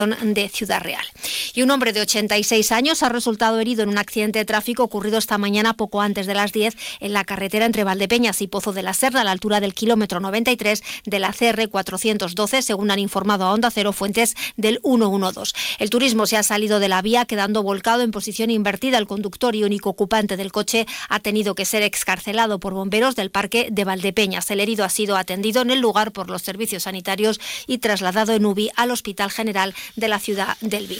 de Ciudad Real. Y un hombre de 86 años ha resultado herido en un accidente de tráfico ocurrido esta mañana poco antes de las 10 en la carretera entre Valdepeñas y Pozo de la Serra, a la altura del kilómetro 93 de la CR 412, según han informado a Onda Cero fuentes del 112. El turismo se ha salido de la vía quedando volcado en posición invertida. El conductor y único ocupante del coche ha tenido que ser excarcelado por bomberos del parque de Valdepeñas. El herido ha sido atendido en el lugar por los servicios sanitarios y trasladado en UBI al Hospital General de la ciudad del Vil.